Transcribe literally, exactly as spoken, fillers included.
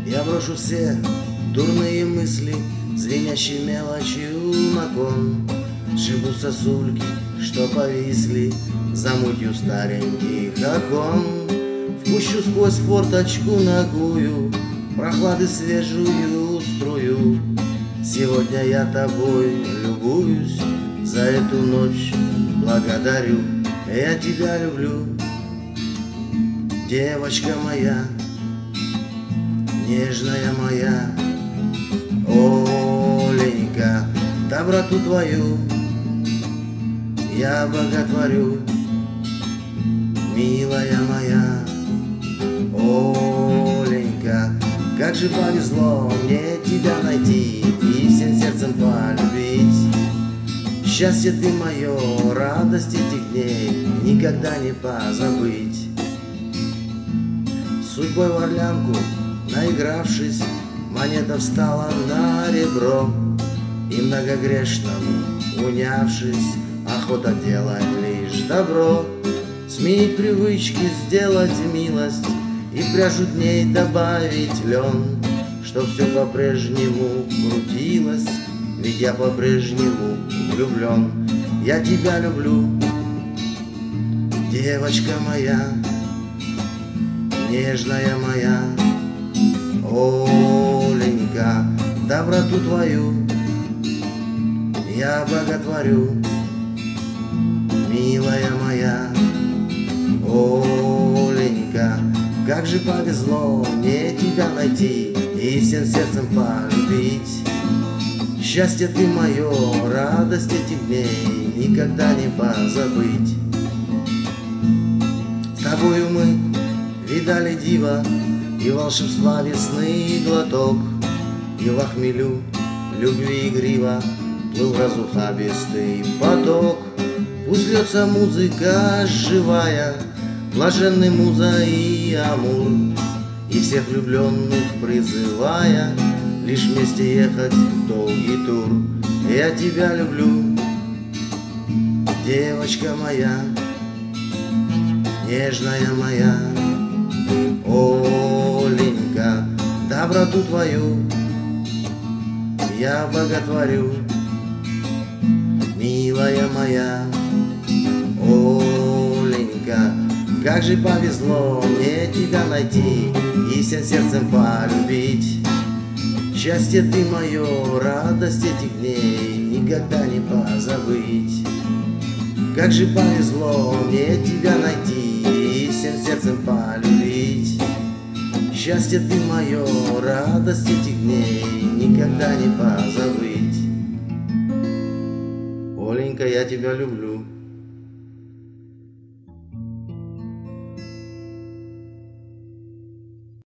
Я брошу все дурные мысли, звенящей мелочью на кон. Шибут сосульки, что повисли за мутью стареньких окон. Впущу сквозь форточку ногую прохлады свежую струю. Сегодня я тобой любуюсь, за эту ночь благодарю. Я тебя люблю, девочка моя, нежная моя. Оленька, доброту твою я боготворю, милая моя. Оленька, как же повезло мне тебя найти и всем сердцем полюбить. Счастье ты мое, радость этих дней никогда не позабыть. Судьбой в орлянку наигравшись, монета встала на ребро, и многогрешному унявшись, охота делать лишь добро. Сменить привычки, сделать милость и в пряжу дней добавить лен, чтоб все по-прежнему крутилось, ведь я по-прежнему влюблен. Я тебя люблю, девочка моя, нежная моя. Оленька, доброту твою я боготворю, милая моя. Оленька, как же повезло мне тебя найти и всем сердцем полюбить. Счастье ты мое, радость этих дней никогда не позабыть. С тобою мы видали диво и волшебства весны глоток, и в хмелю любви игриво плыл разухабистый поток. Пусть льется музыка живая, блаженный муза и амур, и всех влюбленных призывая лишь вместе ехать в долгий тур. Я тебя люблю, девочка моя, нежная моя. Оленька, доброту твою я боготворю, милая моя. Оленька, как же повезло мне тебя найти и всем сердцем полюбить. Счастье ты мое, радость этих дней никогда не позабыть. Как же повезло мне тебя найти и всем сердцем полюбить. Счастье ты мое, радость этих дней никогда не позабыть. Оленька, я тебя люблю.